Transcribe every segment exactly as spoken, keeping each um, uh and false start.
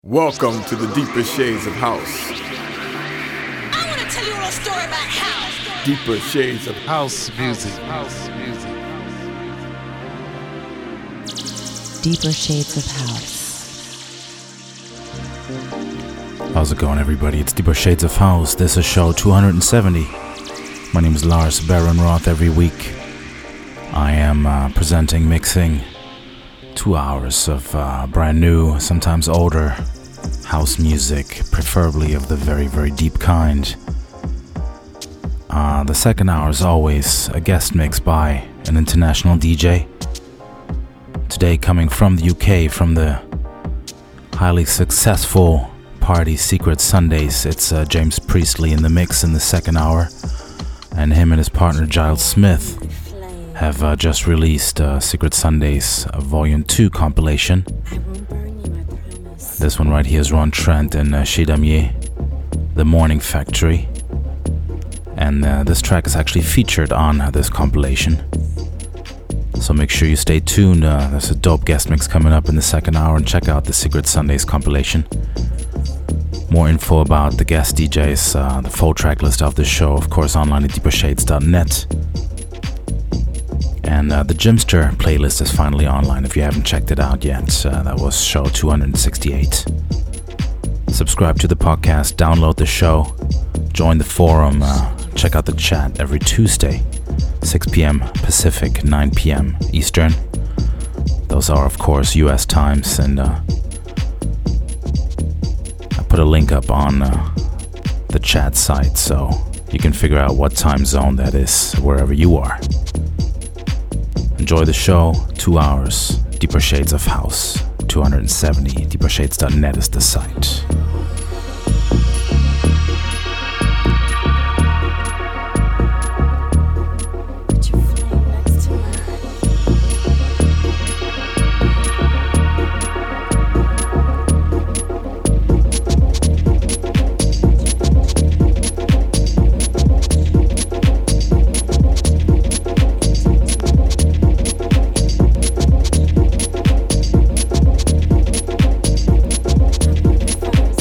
Welcome to the Deeper Shades of House. I want to tell you a little story about house. Deeper Shades of House music. House music. Deeper Shades of House. How's it going, everybody? It's Deeper Shades of House. This is show two hundred seventy. My name is Lars Baron Roth. Every week I am uh, presenting, mixing two hours of uh, brand new, sometimes older house music, preferably of the very, very deep kind. Uh, the second hour is always a guest mix by an international D J. Today coming from the U K, from the highly successful party Secret Sundays, it's uh, James Priestley in the mix in the second hour, and him and his partner Giles Smith have uh, just released uh, Secret Sundays uh, Volume two compilation. This one right here is Ron Trent and uh, Shedamier, The Morning Factory. And uh, this track is actually featured on uh, this compilation. So make sure you stay tuned. Uh, there's a dope guest mix coming up in the second hour, and check out the Secret Sundays compilation. More info about the guest D Js, uh, the full track list of this show, of course, online at deeper shades dot net. And uh, the Jimster playlist is finally online if you haven't checked it out yet. Uh, that was show two hundred sixty-eight. Subscribe to the podcast, download the show, join the forum, uh, check out the chat every Tuesday, six p.m. Pacific, nine p.m. Eastern. Those are, of course, U S times, and uh, I put a link up on uh, the chat site so you can figure out what time zone that is wherever you are. Enjoy the show, two hours, Deeper Shades of House, two hundred seventy, deeper shades dot net is the site. First.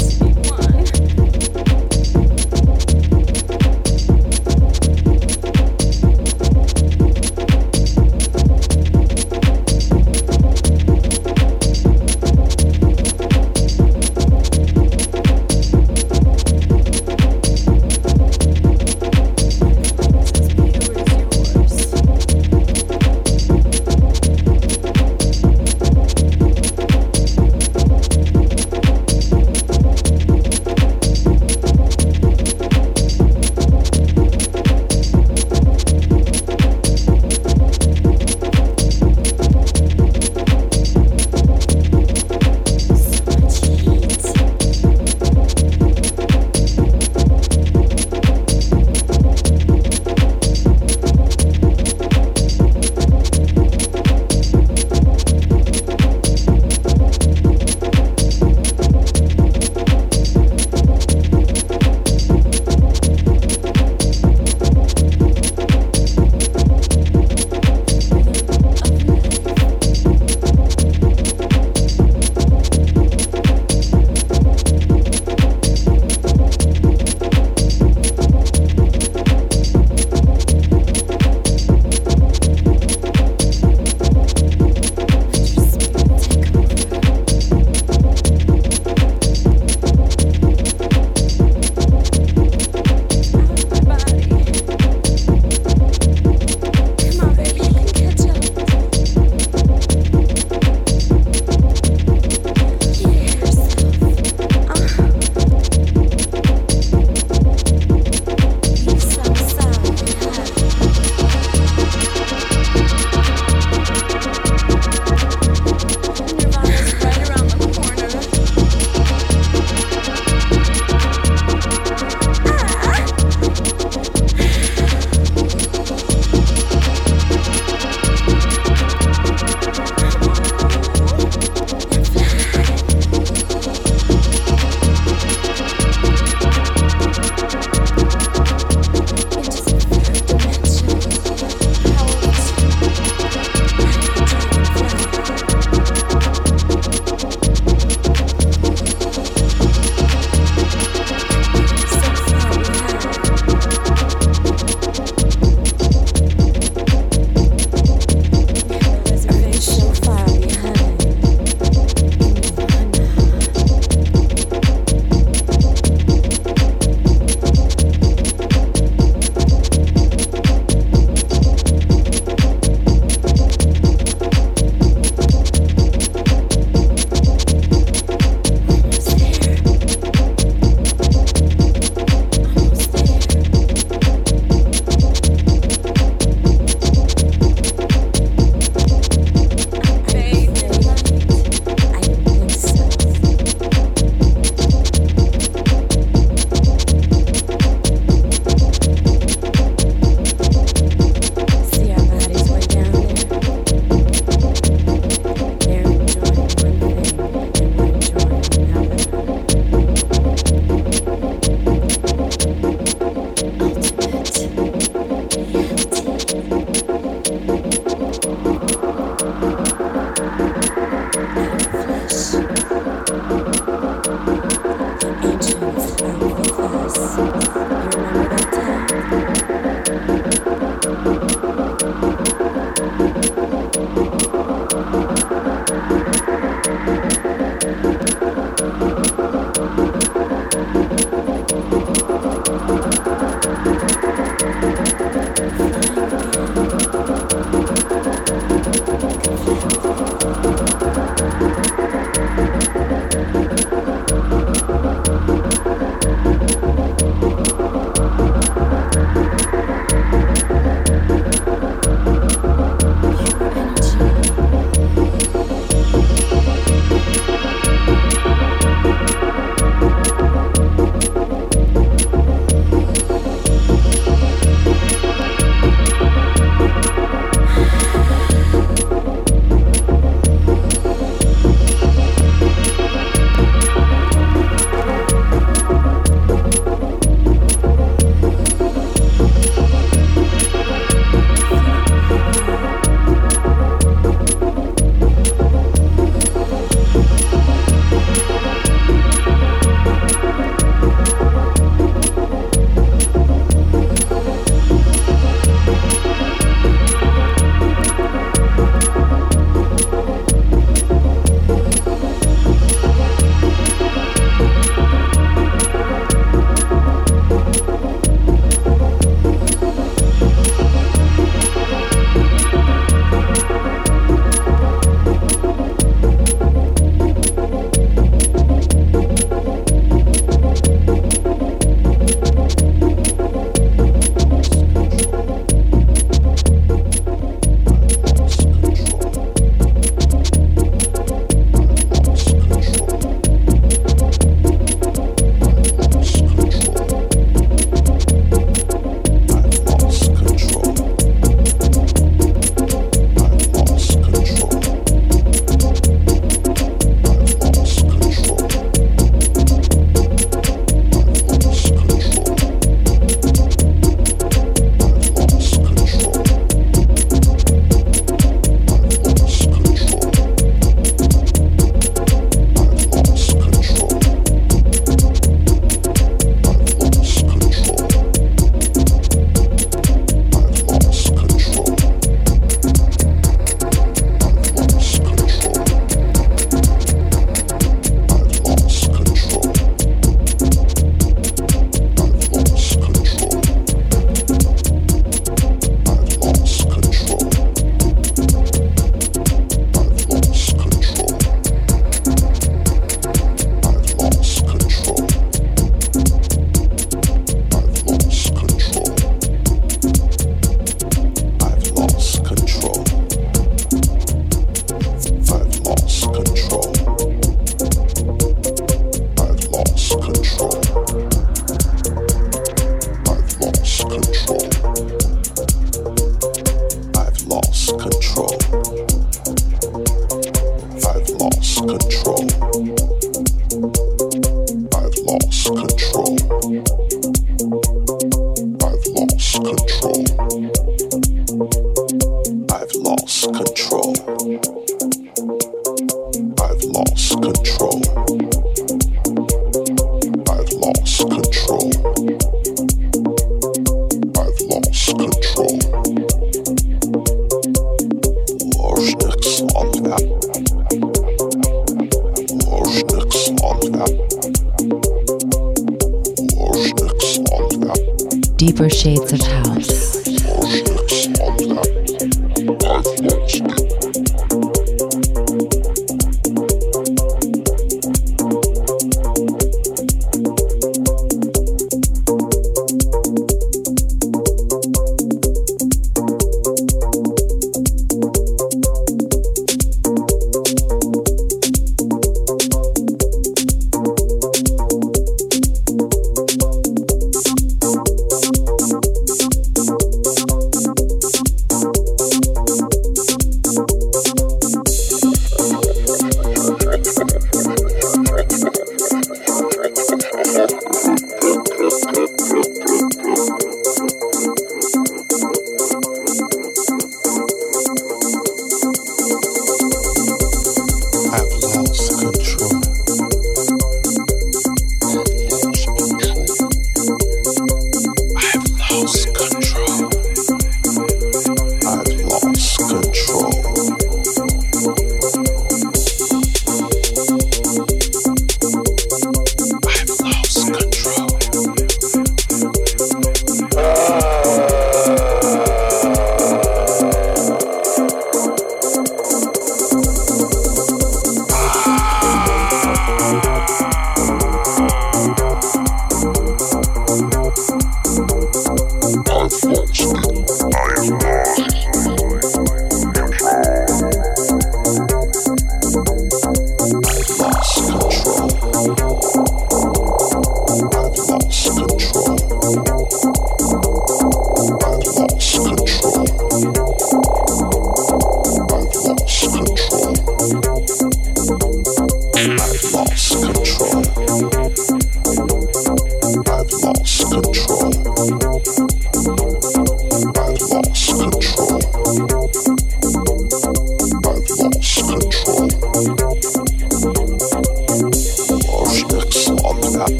Deeper shades of house.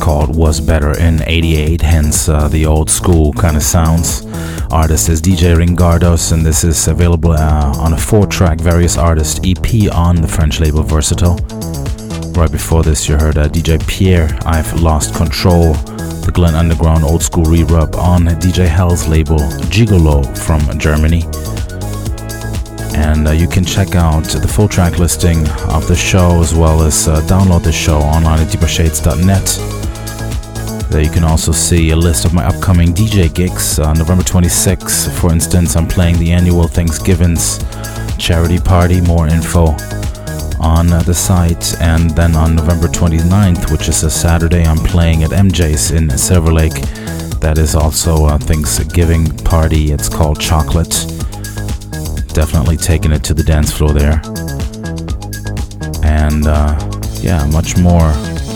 called Was Better in eighty-eight, hence uh, the old school kind of sounds. Artist is D J Ringardos, and this is available uh, on a four-track Various Artists E P on the French label Versatile. Right before this you heard uh, D J Pierre, I've Lost Control, the Glen Underground old school re-rub on D J Hell's label Gigolo from Germany. And uh, you can check out the full track listing of the show as well as uh, download the show online at deeper shades dot net. There you can also see a list of my upcoming D J gigs. On November twenty-sixth, for instance, I'm playing the annual Thanksgiving's charity party. More info on uh, the site. And then on November twenty-ninth, which is a Saturday, I'm playing at M J's in Silver Lake. That is also a Thanksgiving party. It's called Chocolate. Definitely taking it to the dance floor there. And uh, yeah, much more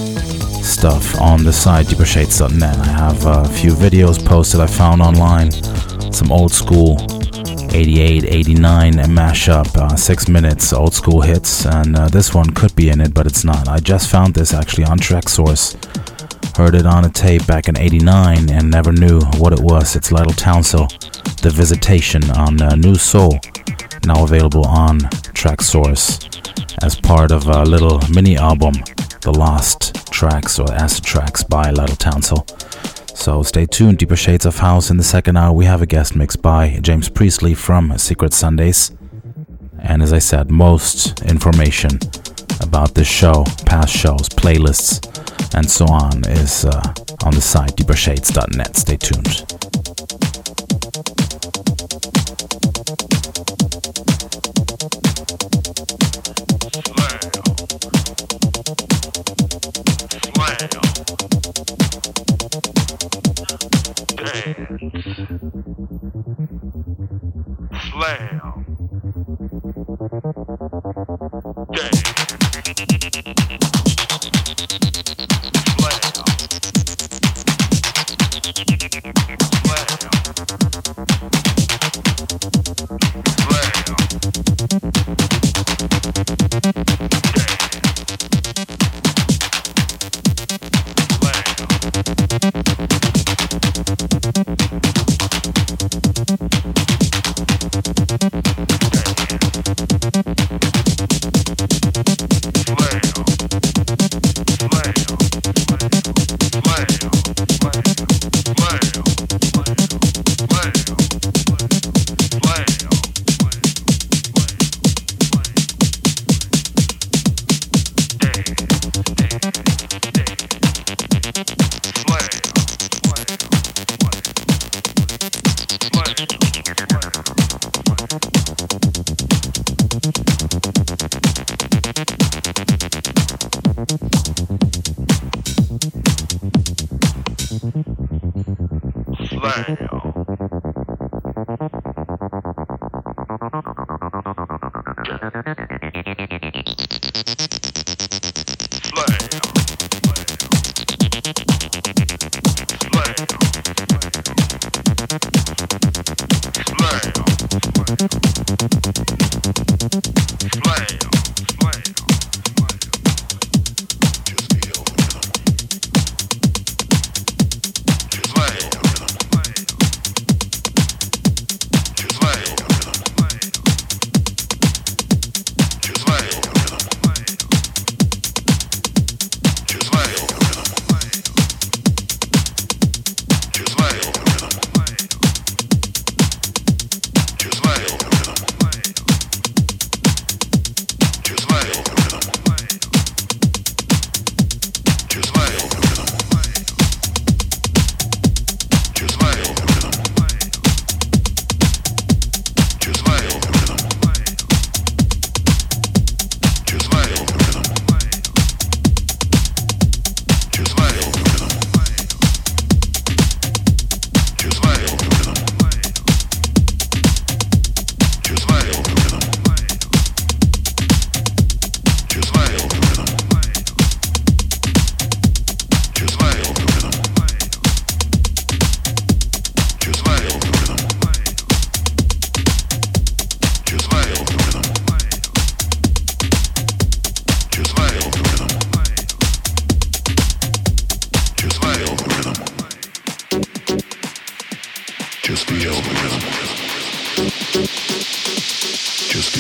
stuff on the site, deeper shades dot net. I have a few videos posted I found online. Some old school eighty-eight, eighty-nine mashup, uh, six minutes old school hits. And uh, this one could be in it, but it's not. I just found this actually on Traxsource. Heard it on a tape back in eighty-nine and never knew what it was. It's Lytle Townsend, The Visitation on uh, New Soul. Now available on Traxsource as part of a little mini album, The Lost Tracks or Acid Tracks by Lytle Townsend. So stay tuned, Deeper Shades of House. In the second hour we have a guest mix by James Priestley from Secret Sundays. And as I said, most information about this show, past shows, playlists, and so on is uh, on the site deeper shades dot net. Stay tuned. Just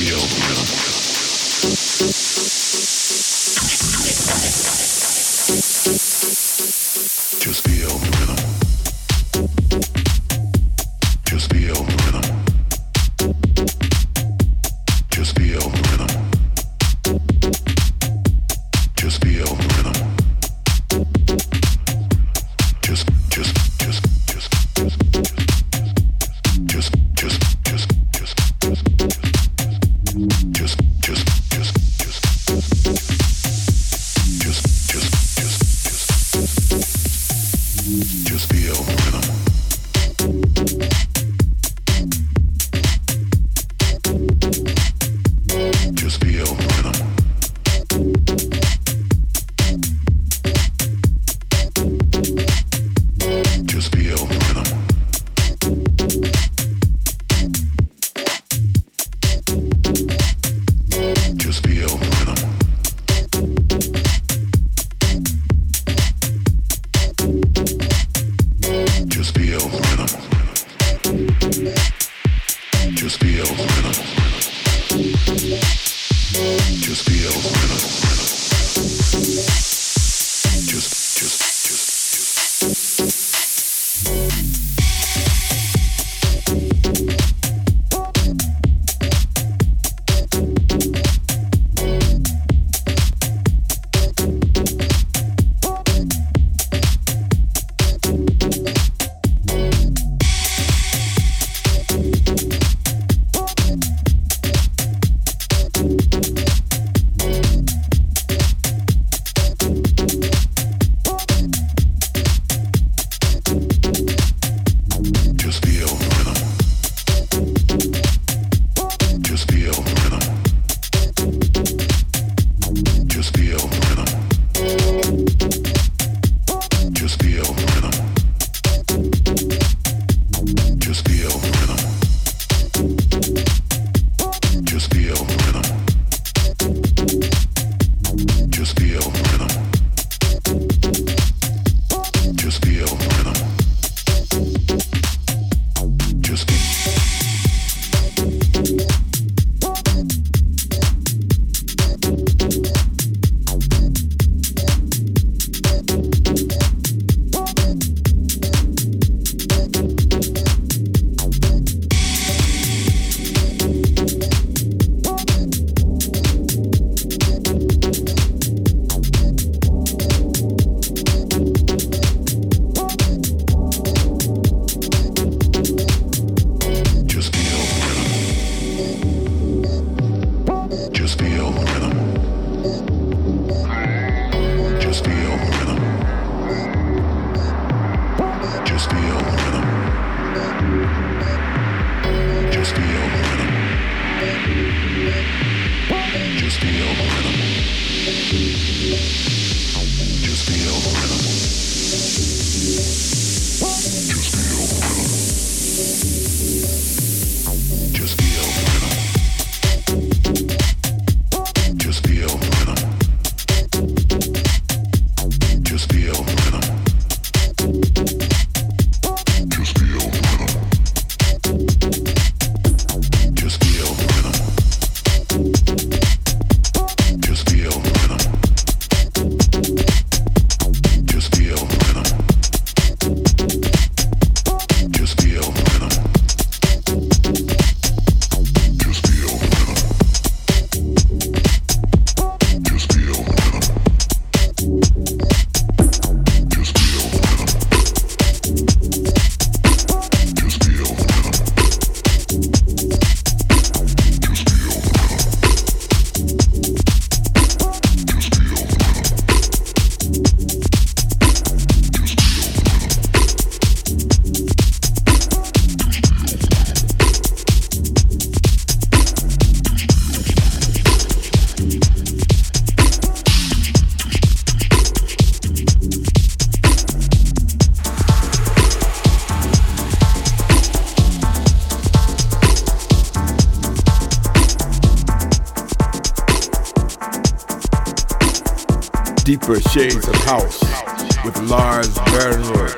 Deeper Shades of House with Lars Bernroyd.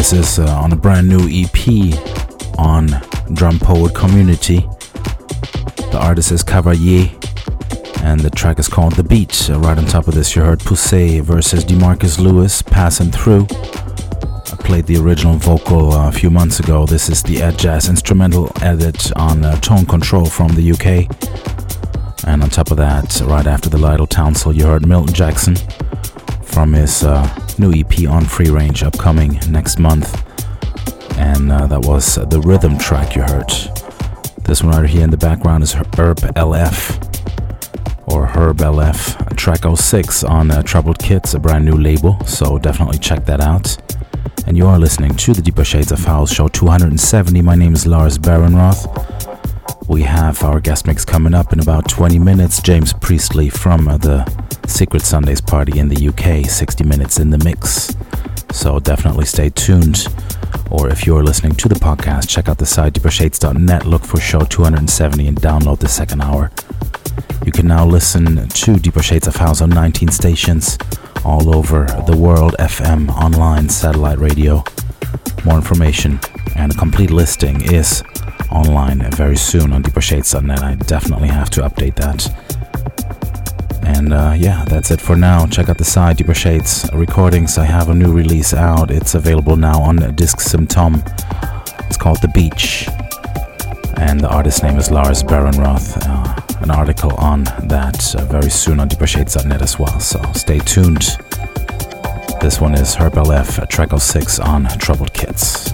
This is uh, on a brand new E P on Drum Poet Community. The artist is Cavalier, and the track is called The Beat. Uh, right on top of this, you heard Poussey versus DeMarcus Lewis, Passing Through. I played the original vocal uh, a few months ago. This is the Ed Jazz instrumental edit on uh, Tone Control from the U K. And on top of that, right after the Lytle Townsend, you heard Milton Jackson from his uh, new E P on Free Range, upcoming next month. And uh, that was the rhythm track you heard. This one right here in the background is Herb L F, or Herb L F, track oh six on uh, Troubled Kids, a brand new label, so definitely check that out. And you are listening to the Deeper Shades of House, show two hundred seventy. My name is Lars Barenroth. We have our guest mix coming up in about twenty minutes. James Priestley from uh, the Secret Sundays party in the U K, sixty minutes in the mix. So definitely stay tuned. Or if you're listening to the podcast, check out the site deeper shades dot net, look for show two hundred seventy and download the second hour. You can now listen to Deeper Shades of House on nineteen stations all over the world, F M, online, satellite radio. More information and a complete listing is online very soon on deeper shades dot net. I definitely have to update that. And uh, yeah, that's it for now. Check out the site, Deeper Shades Recordings. I have a new release out. It's available now on Disc Symptom. It's called The Beach. And the artist's name is Lars Barenroth. Uh, an article on that uh, very soon on deeper shades dot net as well. So stay tuned. This one is Herb L F, track oh six on Troubled Kids.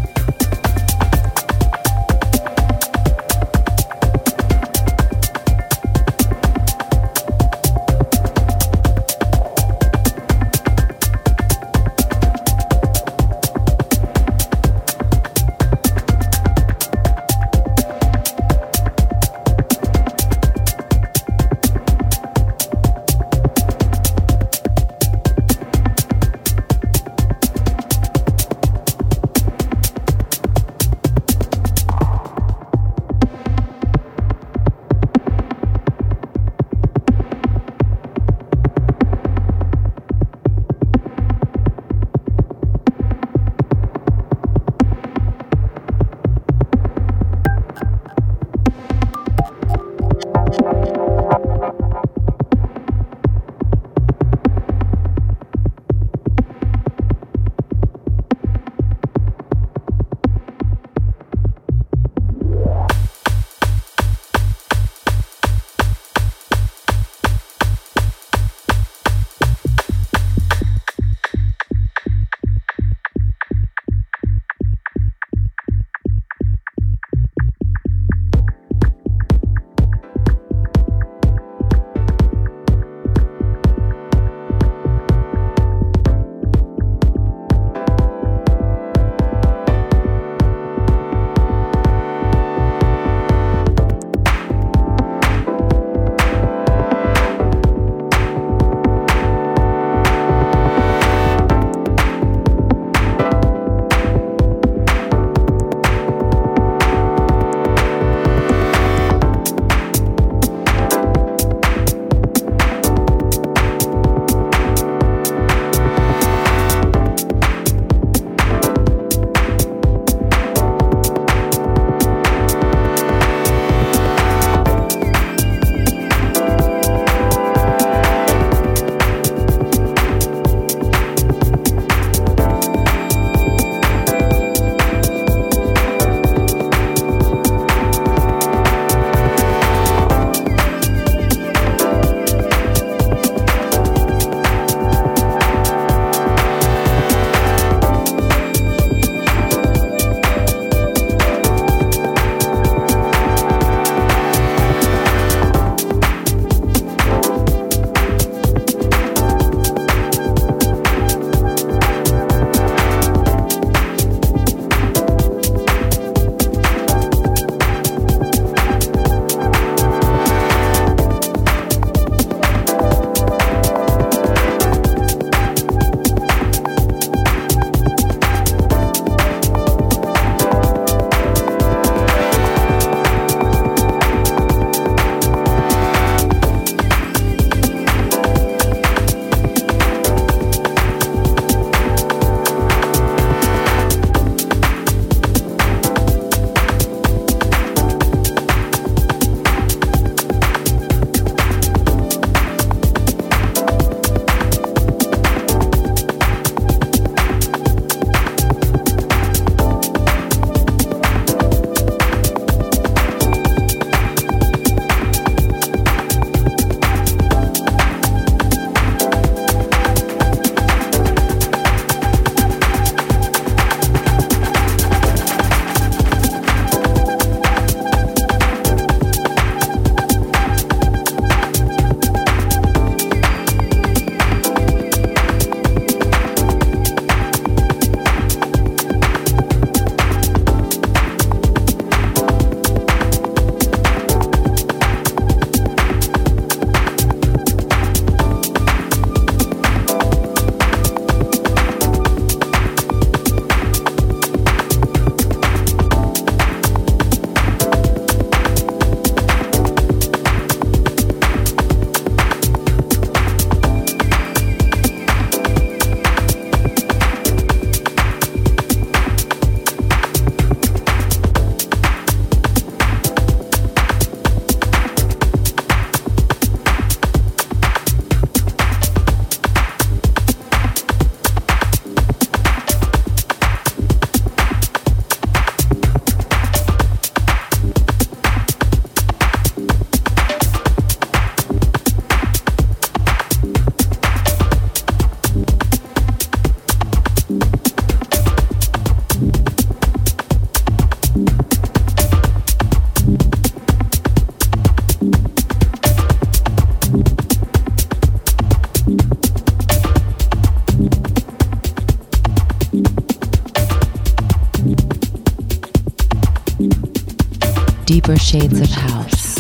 Deeper shades of house.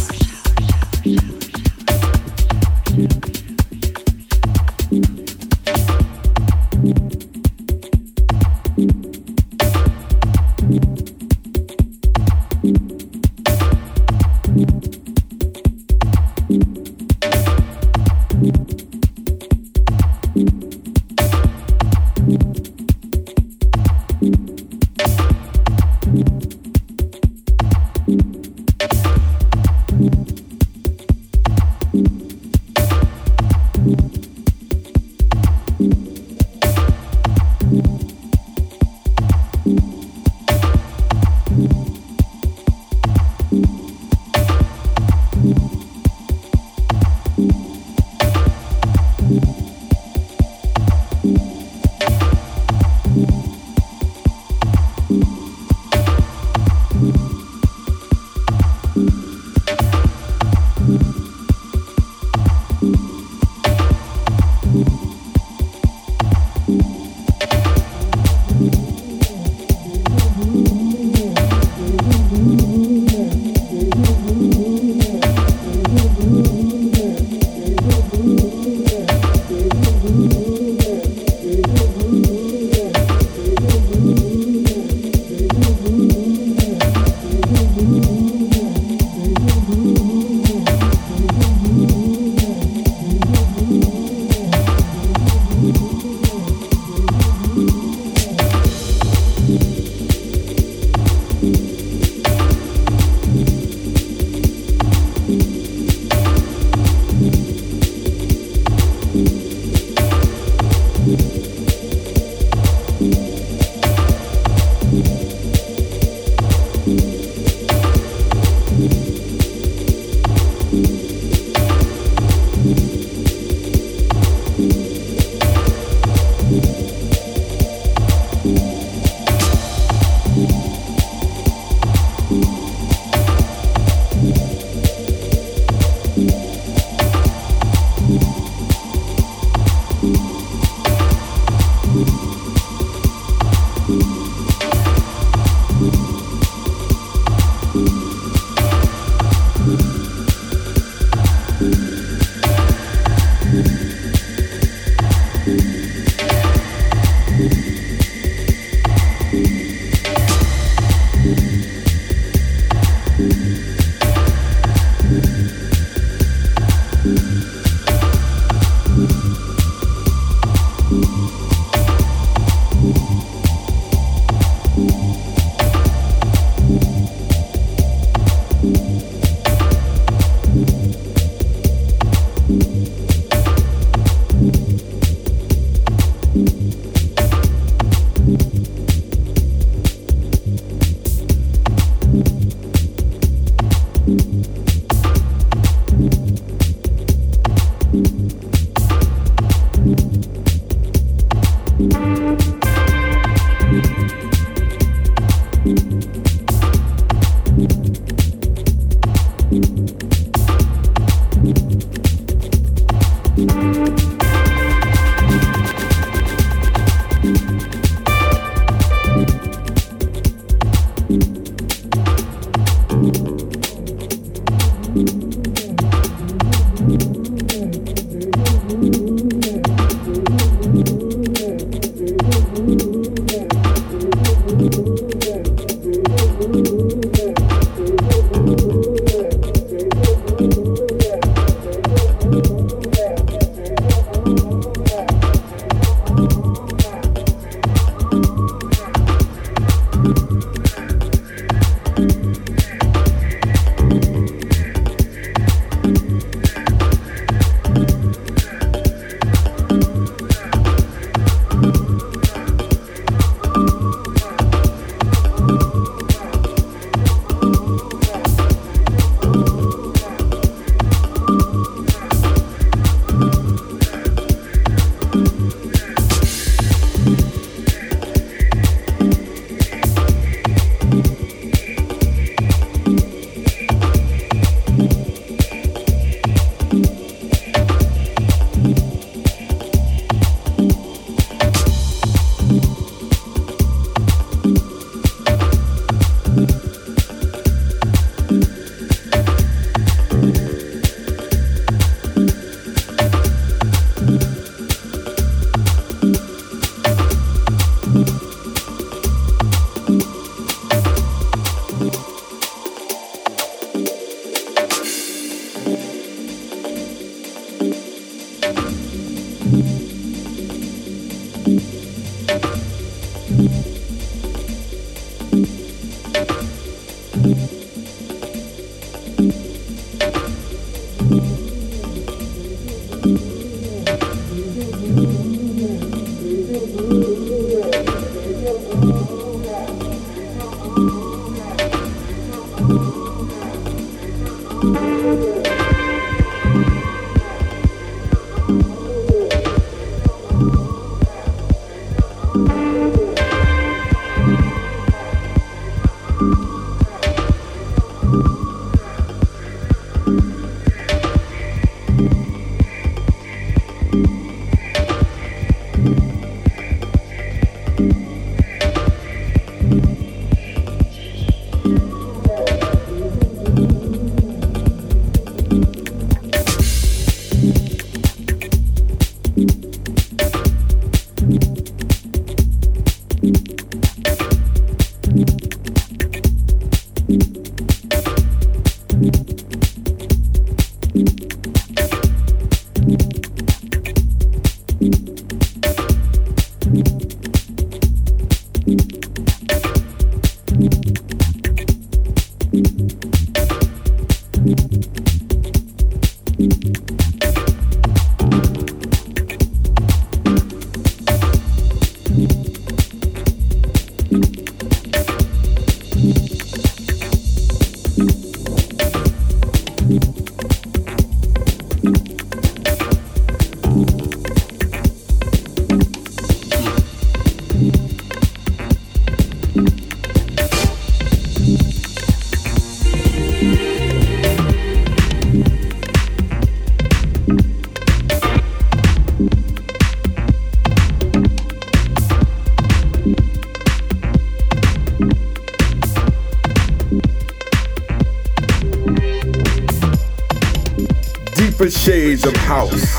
Deeper shades of house.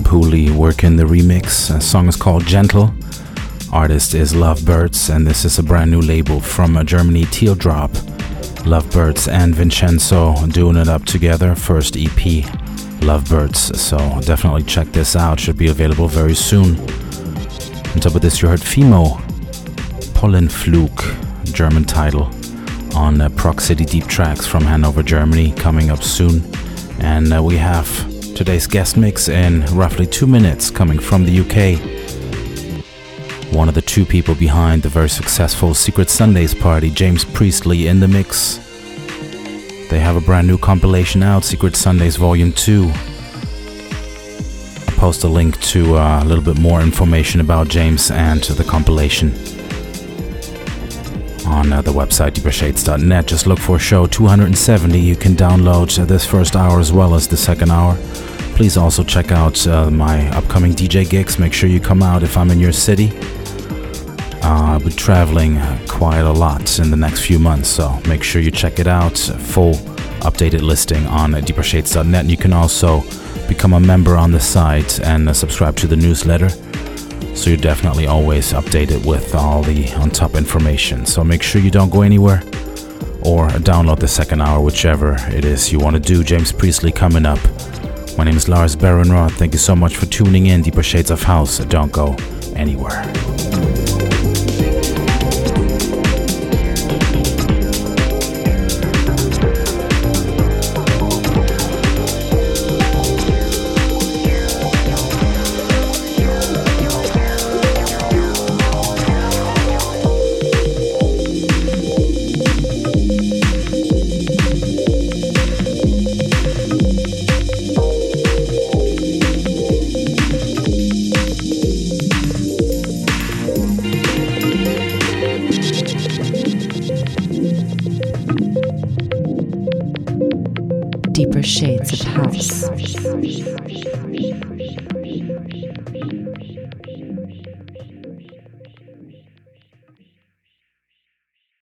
Pooley working the remix. The song is called Gentle. Artist is Lovebirds, and this is a brand new label from uh, Germany, Teardrop. Lovebirds and Vincenzo doing it up together. First E P, Lovebirds. So definitely check this out. Should be available very soon. On top of this, you heard Fimo, Pollenflug, German title, on uh, Proc City Deep Tracks from Hanover, Germany, coming up soon. And uh, we have today's guest mix in roughly two minutes coming from the U K. One of the two people behind the very successful Secret Sundays party, James Priestley, in the mix. They have a brand new compilation out, Secret Sundays Volume two. I'll post a link to uh, a little bit more information about James and the compilation on uh, the website deeper shades dot net. Just look for show two hundred seventy. You can download uh, this first hour as well as the second hour. Please also check out uh, my upcoming D J gigs. Make sure you come out if I'm in your city. Uh, I'll be traveling quite a lot in the next few months, so make sure you check it out. Full updated listing on uh, deeper shades dot net. And you can also become a member on the site and uh, subscribe to the newsletter, so you're definitely always updated with all the on-top information. So make sure you don't go anywhere, or download the second hour, whichever it is you want to do. James Priestley coming up. My name is Lars Barenroth. Thank you so much for tuning in. Deeper Shades of House. Don't go anywhere. Deeper Shades of House.